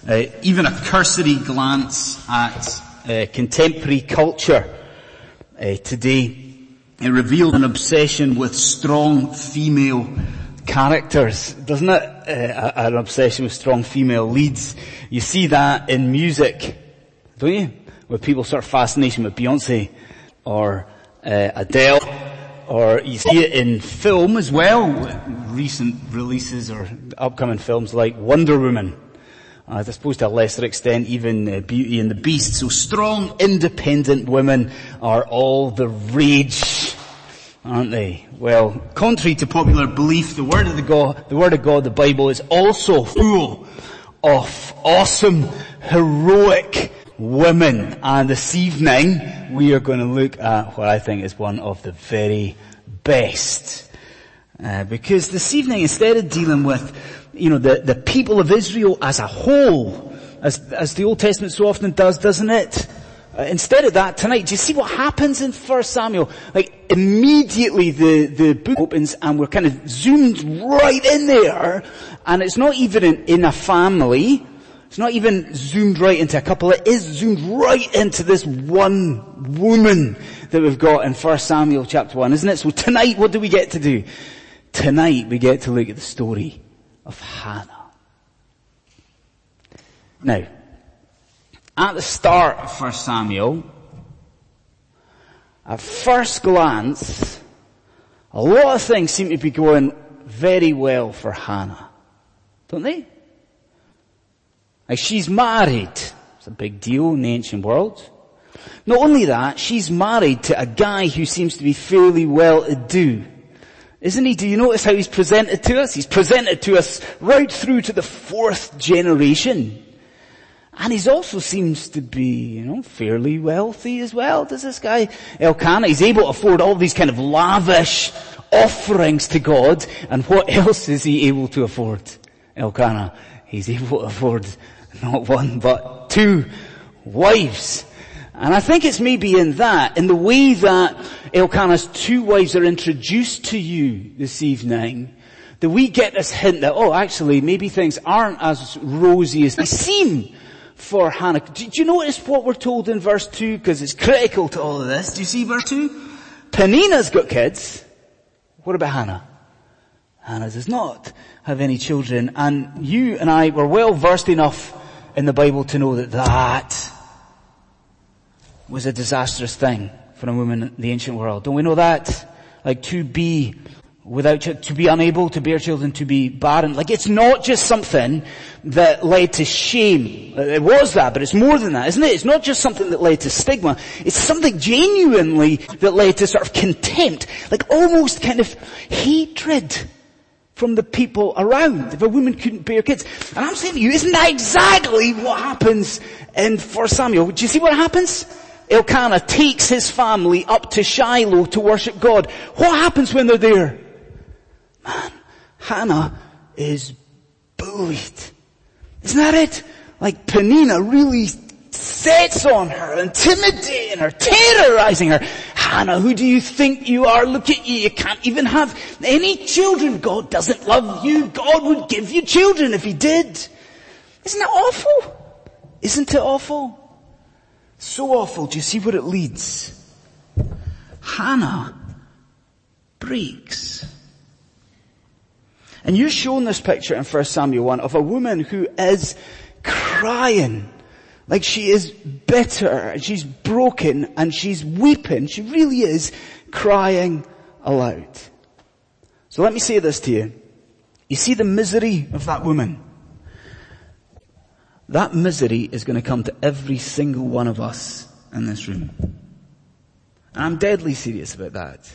even a cursory glance at contemporary culture today, it revealed an obsession with strong female characters, doesn't it? An obsession with strong female leads. You see that in music, don't you? With people's sort of fascination with Beyonce or Adele, or you see it in film as well, recent releases or upcoming films like Wonder Woman. I suppose to a lesser extent even Beauty and the Beast. So strong, independent women are all the rage, aren't they? Well, contrary to popular belief, the Word of God, the Bible, is also full of awesome, heroic women. And this evening, we are going to look at what I think is one of the very best. Because this evening, instead of dealing with, the people of Israel as a whole, as the Old Testament so often does, doesn't it? Instead of that, tonight, do you see what happens in 1 Samuel? Like, immediately the book opens and we're kind of zoomed right in there, and it's not even in a family, it's not even zoomed right into a couple, it is zoomed right into this one woman that we've got in 1 Samuel chapter 1, isn't it? So tonight, what do we get to do? Tonight, we get to look at the story of Hannah. Now, at the start of 1 Samuel, at first glance, a lot of things seem to be going very well for Hannah. Don't they? Like, she's married. It's a big deal in the ancient world. Not only that, she's married to a guy who seems to be fairly well-to-do. Isn't he? Do you notice how he's presented to us? He's presented to us right through to the 4th generation. And he also seems to be, fairly wealthy as well. Does this guy, Elkanah? He's able to afford all these kind of lavish offerings to God. And what else is he able to afford? Elkanah. He's able to afford not one, but 2 wives. And I think it's maybe in the way that Elkanah's 2 wives are introduced to you this evening, that we get this hint that, actually, maybe things aren't as rosy as they seem for Hannah. Do you notice what we're told in verse 2? Because it's critical to all of this. Do you see verse 2? Peninnah's got kids. What about Hannah? Hannah does not have any children. And you and I were well versed enough in the Bible to know that was a disastrous thing for a woman in the ancient world. Don't we know that? Like, to be unable to bear children, to be barren. Like, it's not just something that led to shame. It was that, but it's more than that, isn't it? It's not just something that led to stigma. It's something genuinely that led to sort of contempt. Like, almost kind of hatred from the people around. If a woman couldn't bear kids. And I'm saying to you, isn't that exactly what happens in 1 Samuel? Do you see what happens? Elkanah takes his family up to Shiloh to worship God. What happens when they're there? Man, Hannah is bullied. Isn't that it? Like, Peninnah really sets on her, intimidating her, terrorizing her. Hannah, who do you think you are? Look at you. You can't even have any children. God doesn't love you. God would give you children if he did. Isn't that awful? Isn't it awful? So awful. Do you see where it leads? Hannah breaks. And you're shown this picture in 1 Samuel 1 of a woman who is crying. Like, she is bitter and she's broken and she's weeping. She really is crying aloud. So let me say this to you. You see the misery of that woman? That misery is going to come to every single one of us in this room. And I'm deadly serious about that.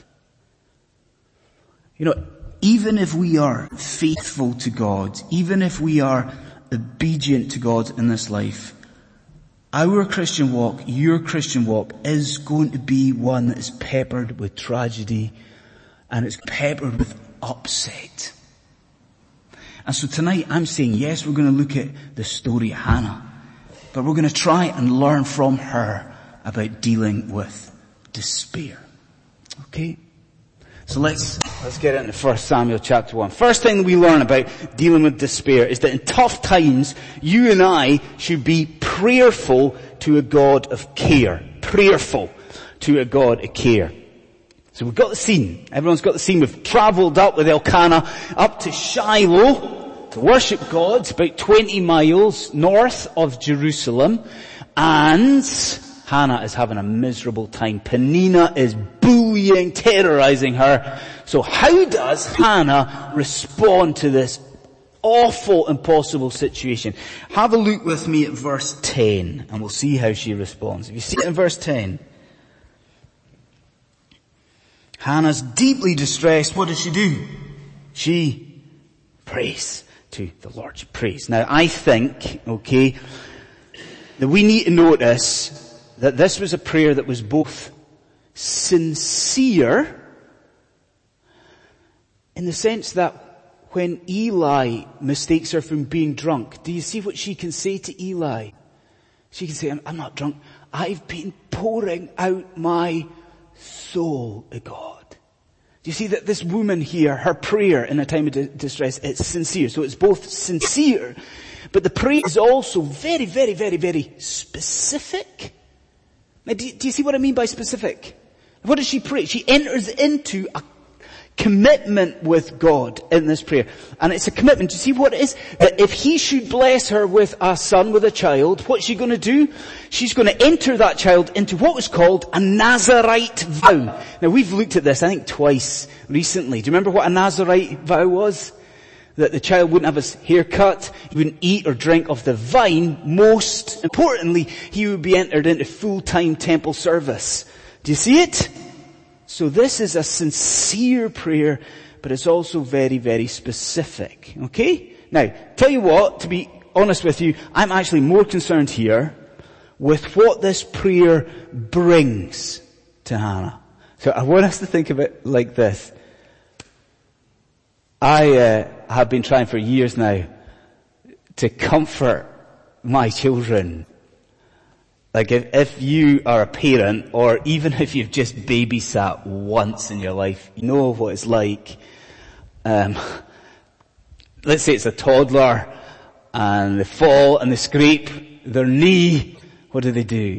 Even if we are faithful to God, even if we are obedient to God in this life, our Christian walk, your Christian walk, is going to be one that is peppered with tragedy and it's peppered with upset. And so tonight I'm saying, yes, we're going to look at the story of Hannah, but we're going to try and learn from her about dealing with despair. Okay? So let's Let's get into 1 Samuel chapter 1. First thing that we learn about dealing with despair is that in tough times, you and I should be prayerful to a God of care. Prayerful to a God of care. So we've got the scene. Everyone's got the scene. We've travelled up with Elkanah up to Shiloh to worship God. It's about 20 miles north of Jerusalem. And Hannah is having a miserable time. Peninnah is bullying, terrorizing her. So how does Hannah respond to this awful, impossible situation? Have a look with me at verse 10 and we'll see how she responds. If you see it in verse 10. Hannah's deeply distressed. What does she do? She prays to the Lord. She prays. Now I think, okay, that we need to notice that this was a prayer that was both sincere in the sense that when Eli mistakes her from being drunk, do you see what she can say to Eli? She can say, I'm not drunk. I've been pouring out my soul to God. Do you see that this woman here, her prayer in a time of distress, it's sincere. So it's both sincere, but the prayer is also very, very, very, very specific. Now, do you see what I mean by specific? What does she pray? She enters into a commitment with God in this prayer. And it's a commitment. Do you see what it is? That if he should bless her with a son, with a child, what's she going to do? She's going to enter that child into what was called a Nazirite vow. Now we've looked at this, I think twice recently. Do you remember what a Nazirite vow was? That the child wouldn't have his hair cut, he wouldn't eat or drink of the vine. Most importantly, he would be entered into full-time temple service. Do you see it? So this is a sincere prayer, but it's also very, very specific. Okay? Now, tell you what, to be honest with you, I'm actually more concerned here with what this prayer brings to Hannah. So I want us to think of it like this. I have been trying for years now to comfort my children. Like if you are a parent, or even if you've just babysat once in your life, you know what it's like. Let's say it's a toddler and they fall and they scrape their knee. What do?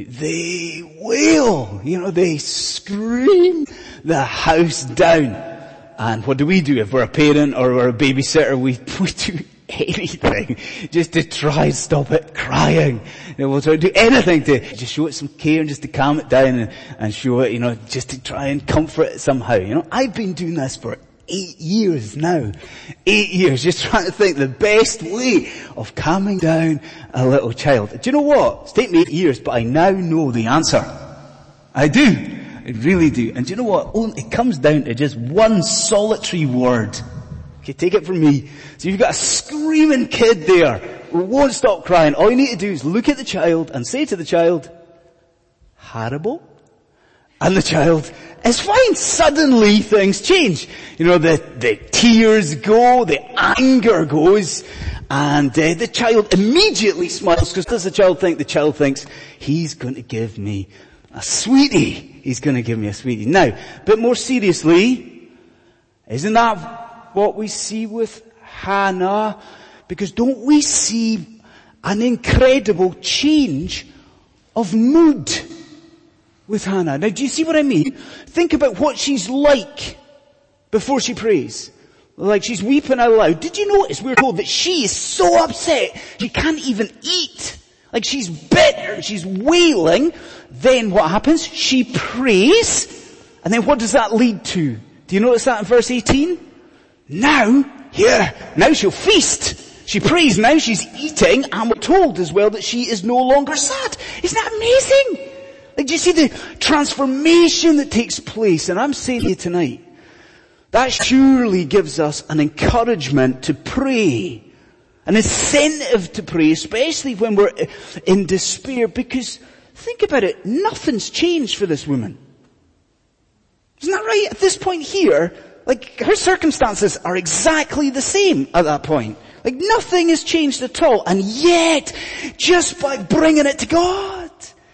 They wail. They scream the house down. And what do? If we're a parent or we're a babysitter, we do anything just to try and stop it crying. We'll try to do anything to just show it some care and just to calm it down and show it, just to try and comfort it somehow. I've been doing this for 8 years now. 8 years, just trying to think the best way of calming down a little child. Do you know what? It's taken me 8 years, but I now know the answer. I do. I really do. And do you know what? It comes down to just one solitary word. Okay, take it from me. So you've got a screaming kid there who won't stop crying. All you need to do is look at the child and say to the child, Haribo? And the child is fine. Suddenly things change. The tears go, the anger goes, and the child immediately smiles, because does the child think? The child thinks, he's going to give me a sweetie. He's going to give me a sweetie. Now, but more seriously, isn't that what we see with Hannah? Because don't we see an incredible change of mood with Hannah? Now, do you see what I mean? Think about what she's like before she prays. Like she's weeping out loud. Did you notice we're told that she is so upset she can't even eat? Like she's bitter, she's wailing. Then what happens? She prays. And then what does that lead to? Do you notice that in verse 18? Now she'll feast. She prays, now she's eating, and we're told as well that she is no longer sad. Isn't that amazing? Like, do you see the transformation that takes place? And I'm saying to you tonight, that surely gives us an encouragement to pray. An incentive to pray, especially when we're in despair, because think about it, nothing's changed for this woman. Isn't that right? At this point here, like her circumstances are exactly the same at that point. Like nothing has changed at all. And yet, just by bringing it to God,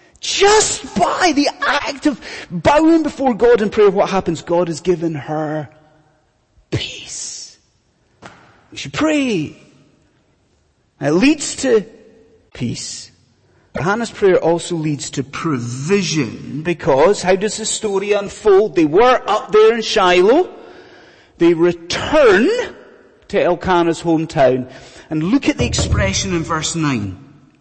just by the act of bowing before God in prayer, what happens? God has given her peace. We should pray. It leads to peace. Hannah's prayer also leads to provision, because how does the story unfold? They were up there in Shiloh. They return to Elkanah's hometown. And look at the expression in verse 9.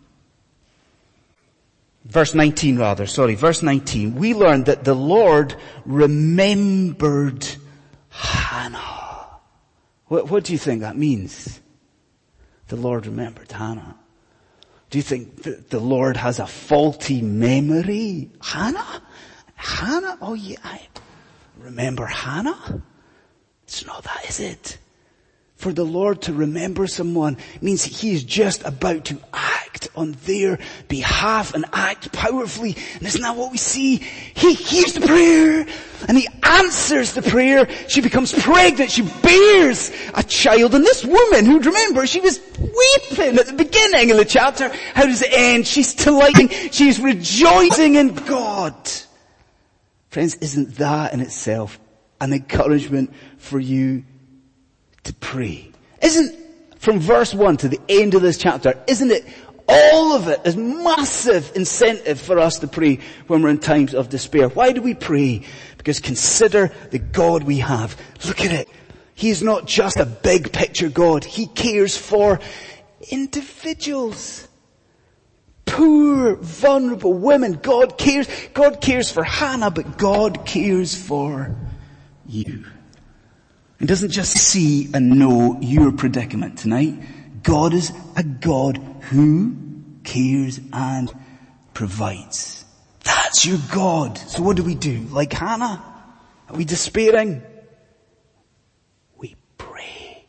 Verse 19 rather, verse 19. We learned that the Lord remembered Hannah. What do you think that means? The Lord remembered Hannah. Do you think that the Lord has a faulty memory? Hannah? Oh yeah, I remember Hannah? It's not that, is it? For the Lord to remember someone means He is just about to act on their behalf and act powerfully. And isn't that what we see? He hears the prayer and He answers the prayer. She becomes pregnant. She bears a child. And this woman, who, remember, she was weeping at the beginning of the chapter. How does it end? She's delighting. She's rejoicing in God. Friends, isn't that in itself an encouragement for you to pray? Isn't, from verse 1 to the end of this chapter, isn't it, all of it is massive incentive for us to pray when we're in times of despair? Why do we pray? Because consider the God we have. Look at it. He is not just a big picture God. He cares for individuals. Poor, vulnerable women. God cares for Hannah, but God cares for you. He doesn't just see and know your predicament tonight. God is a God who cares and provides. That's your God. So what do? Like Hannah? Are we despairing? We pray.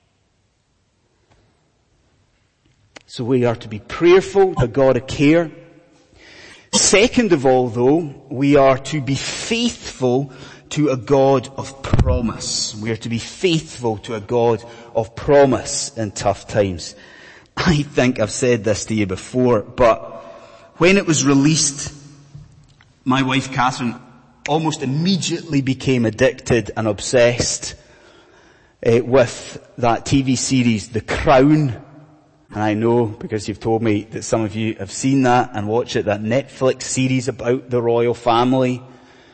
So we are to be prayerful to God of care. Second of all, though, we are to be faithful to a God of promise. We are to be faithful to a God of promise in tough times. I think I've said this to you before, but when it was released, my wife Catherine almost immediately became addicted and obsessed with that TV series, The Crown. And I know, because you've told me that some of you have seen that and watched it, that Netflix series about the royal family.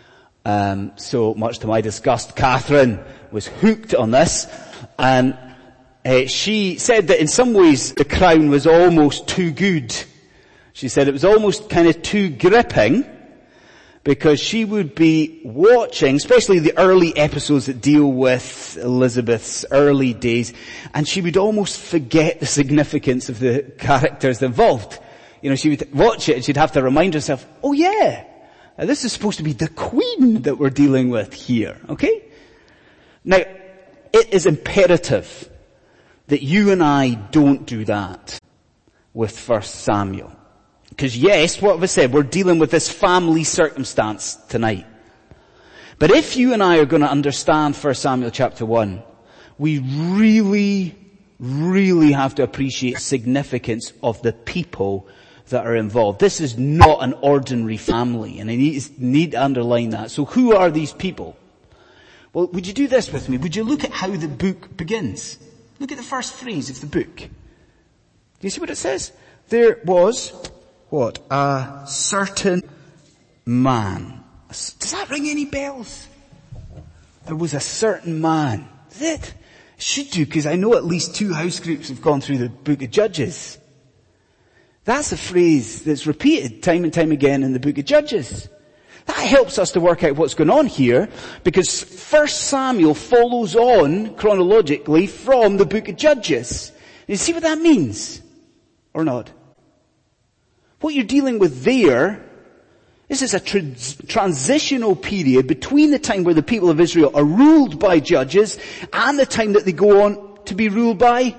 So much to my disgust, Catherine was hooked on this, and she said that in some ways The Crown was almost too good. She said it was almost kind of too gripping, because she would be watching, especially the early episodes that deal with Elizabeth's early days, and she would almost forget the significance of the characters involved. You know, she would watch it and she'd have to remind herself, oh yeah, this is supposed to be the Queen that we're dealing with here, okay? Now, it is imperative that you and I don't do that with 1 Samuel. Because yes, what have I said? We're dealing with this family circumstance tonight. But if you and I are going to understand 1 Samuel chapter 1, we really, really have to appreciate the significance of the people that are involved. This is not an ordinary family, and I need to underline that. So who are these people? Well, would you do this with me? Would you look at how the book begins? Look at the first phrase of the book. Do you see what it says? There was, what? A certain man. Does that ring any bells? There was a certain man. Is it? It should do, because I know at least 2 house groups have gone through the book of Judges. That's a phrase that's repeated time and time again in the book of Judges. That helps us to work out what's going on here, because 1 Samuel follows on chronologically from the book of Judges. You see what that means? Or not? What you're dealing with there, this is a transitional period between the time where the people of Israel are ruled by judges and the time that they go on to be ruled by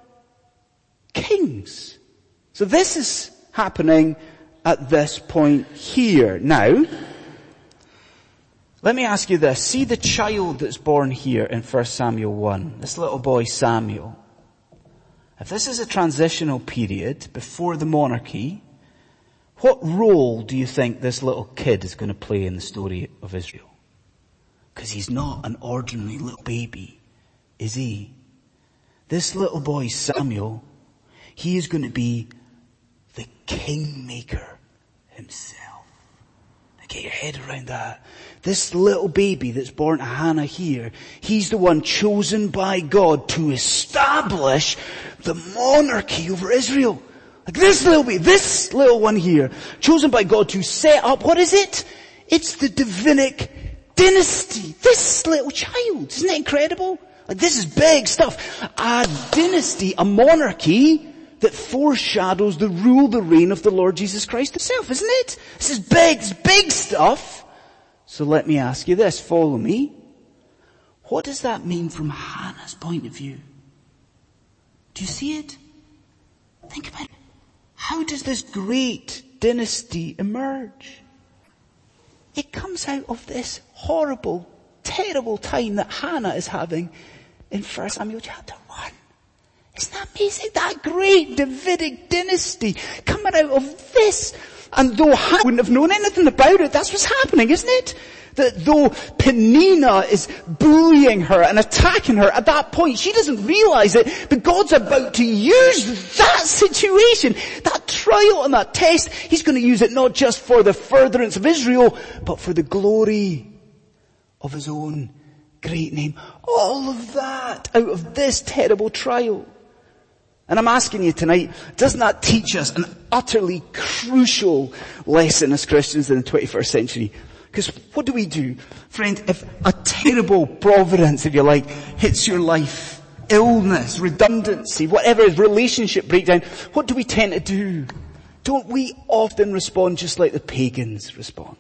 kings. So this is happening at this point here. Now, let me ask you this. See the child that's born here in 1 Samuel 1. This little boy Samuel. If this is a transitional period before the monarchy, what role do you think this little kid is going to play in the story of Israel? Because he's not an ordinary little baby, is he? This little boy, Samuel, he is going to be the kingmaker himself. Now get your head around that. This little baby that's born to Hannah here, he's the one chosen by God to establish the monarchy over Israel. Like this little one here, chosen by God to set up, what is it? It's the Davidic dynasty. This little child. Isn't it incredible? Like this is big stuff. A dynasty, a monarchy that foreshadows the rule, the reign of the Lord Jesus Christ himself, isn't it? This is big stuff. So let me ask you this, follow me. What does that mean from Hannah's point of view? Do you see it? Think about it. How does this great dynasty emerge? It comes out of this horrible, terrible time that Hannah is having in 1 Samuel chapter 1. Isn't that amazing? That great Davidic dynasty coming out of this. And though Hannah wouldn't have known anything about it, that's what's happening, isn't it? That though Peninnah is bullying her and attacking her at that point, she doesn't realize it, but God's about to use that situation, that trial and that test. He's going to use it not just for the furtherance of Israel, but for the glory of his own great name. All of that out of this terrible trial. And I'm asking you tonight, doesn't that teach us an utterly crucial lesson as Christians in the 21st century? Because what do? Friend, if a terrible providence, if you like, hits your life, illness, redundancy, whatever, relationship breakdown, what do we tend to do? Don't we often respond just like the pagans respond?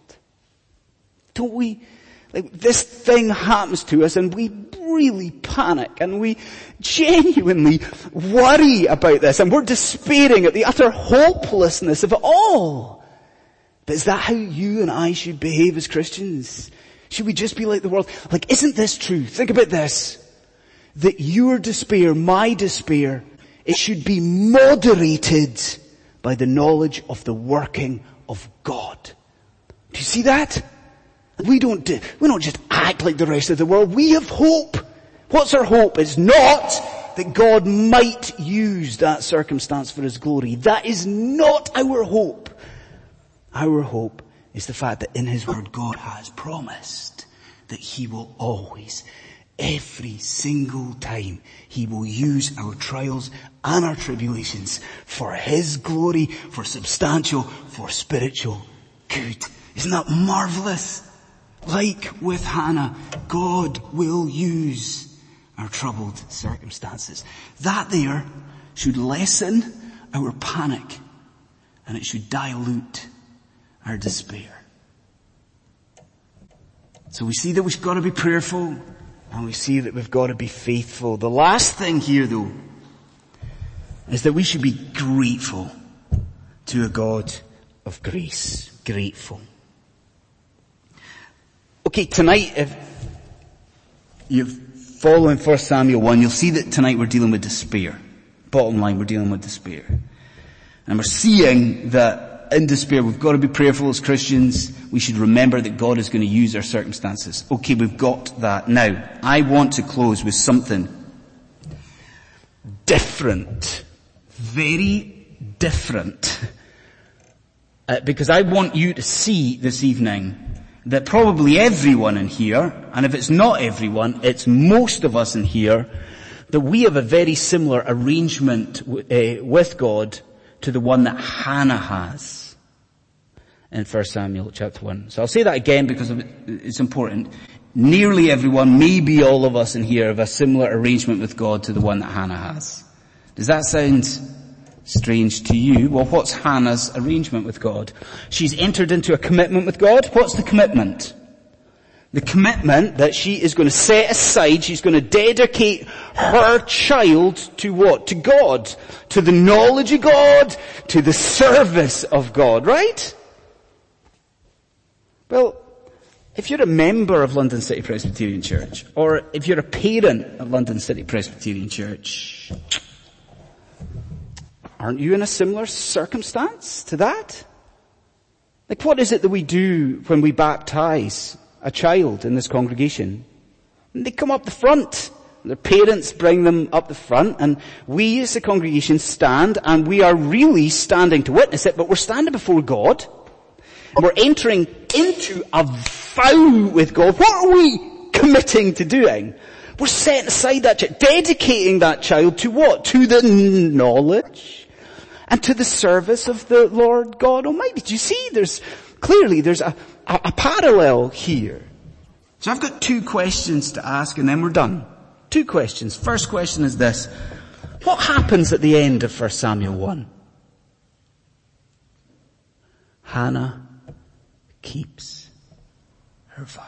Don't we? Like this thing happens to us and we really panic and we genuinely worry about this and we're despairing at the utter hopelessness of it all. But is that how you and I should behave as Christians? Should we just be like the world? Like, isn't this true? Think about this. That your despair, my despair, it should be moderated by the knowledge of the working of God. Do you see that? We don't just act like the rest of the world. We have hope. What's our hope? It's not that God might use that circumstance for his glory. That is not our hope. Our hope is the fact that in his word God has promised that he will always, every single time, he will use our trials and our tribulations for his glory, for substantial, for spiritual good. Isn't that marvelous? Like with Hannah, God will use our troubled circumstances. That there should lessen our panic and it should dilute our despair. So we see that we've got to be prayerful and we see that we've got to be faithful. The last thing here though is that we should be grateful to a God of grace. Grateful. Okay, tonight, if you've following 1 Samuel 1, you'll see that tonight we're dealing with despair. Bottom line, we're dealing with despair. And we're seeing that in despair, we've got to be prayerful as Christians. We should remember that God is going to use our circumstances. Okay, we've got that. Now, I want to close with something different. Very different. Because I want you to see this evening that probably everyone in here, and if it's not everyone, it's most of us in here, that we have a very similar arrangement with God to the one that Hannah has in 1 Samuel chapter 1. So I'll say that again because it's important. Nearly everyone, maybe all of us in here, have a similar arrangement with God to the one that Hannah has. Does that sound strange to you? Well, what's Hannah's arrangement with God? She's entered into a commitment with God. What's the commitment? The commitment that she is going to set aside, she's going to dedicate her child to what? To God. To the knowledge of God. To the service of God, right? Well, if you're a member of London City Presbyterian Church, or if you're a parent of London City Presbyterian Church, aren't you in a similar circumstance to that? Like, what is it that we do when we baptize a child in this congregation? And they come up the front Their parents bring them up the front, and we as the congregation stand, and we are really standing to witness it, but we're standing before God, and we're entering into a vow with God. What are we committing to doing? We're setting aside that child, dedicating that child to what? To the knowledge and to the service of the Lord God Almighty. Do you see? There's a parallel here. So I've got 2 questions to ask, and then we're done. 2 questions. First question is this. What happens at the end of 1 Samuel 1? Hannah keeps her vow.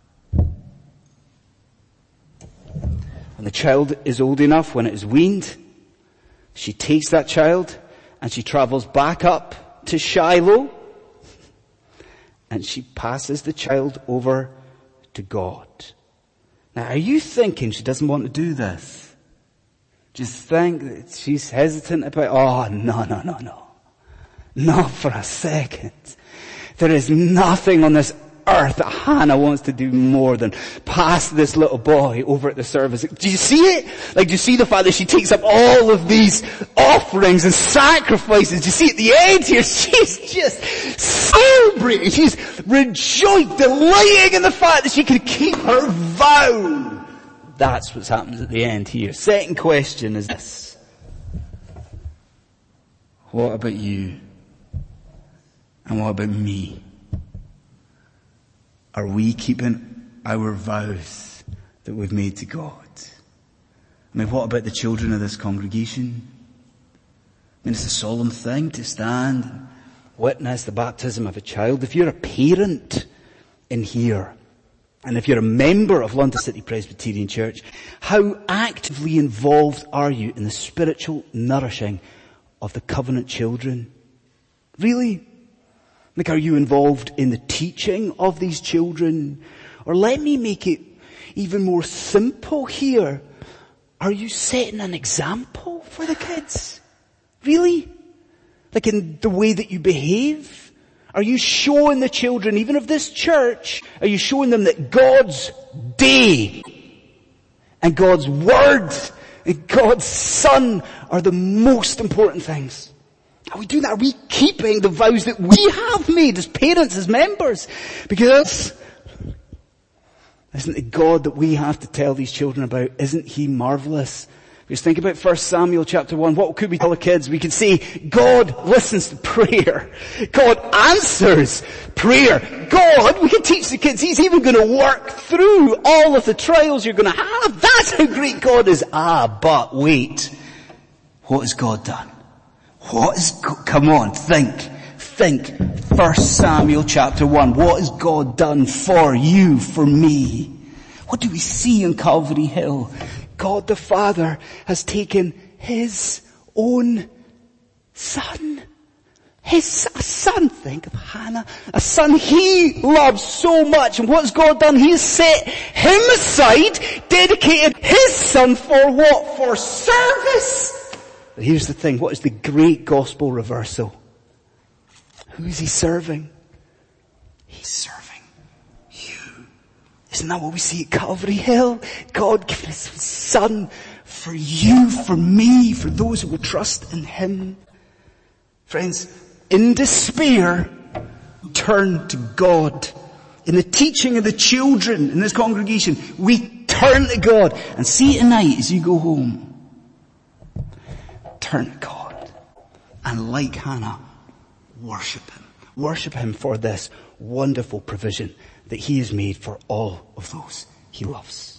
When the child is old enough, when it is weaned, she takes that child and she travels back up to Shiloh and she passes the child over to God. Now, are you thinking she doesn't want to do this? Just think that she's hesitant about, oh, no. Not for a second. There is nothing on this earth that Hannah wants to do more than pass this little boy over at the service. Do you see it? Like, do you see the fact that she takes up all of these offerings and sacrifices? Do you see at the end here, she's just celebrating. She's rejoiced, delighting in the fact that she can keep her vow. That's what happens at the end here. Second question is this. What about you? And what about me? Are we keeping our vows that we've made to God? I mean, what about the children of this congregation? I mean, it's a solemn thing to stand and witness the baptism of a child. If you're a parent in here, and if you're a member of London City Presbyterian Church, how actively involved are you in the spiritual nourishing of the covenant children? Really? Like, are you involved in the teaching of these children? Or let me make it even more simple here. Are you setting an example for the kids? Really? Like in the way that you behave? Are you showing the children, even of this church, are you showing them that God's day and God's word and God's son are the most important things? Are we doing that? Are we keeping the vows that we have made as parents, as members? Because isn't it God that we have to tell these children about? Isn't he marvelous? Just think about 1 Samuel chapter 1. What could we tell the kids? We could say, God listens to prayer. God answers prayer. God, we can teach the kids, he's even going to work through all of the trials you're going to have. That's how great God is. But wait. What has God done? Come on, think. 1 Samuel chapter 1. What has God done for you, for me? What do we see in Calvary Hill? God the Father has taken his own son. A son, think of Hannah, a son he loves so much. And what's God done? He's set him aside, dedicated his son for what? For service. But here's the thing, what is the great gospel reversal? Who is he serving? He's serving you. Isn't that what we see at Calvary Hill? God giving his son for you, for me, for those who will trust in him. Friends, in despair, turn to God. In the teaching of the children in this congregation, we turn to God. And see tonight as you go home, turn to God. And like Hannah, worship him. Worship him for this wonderful provision that he has made for all of those he loves.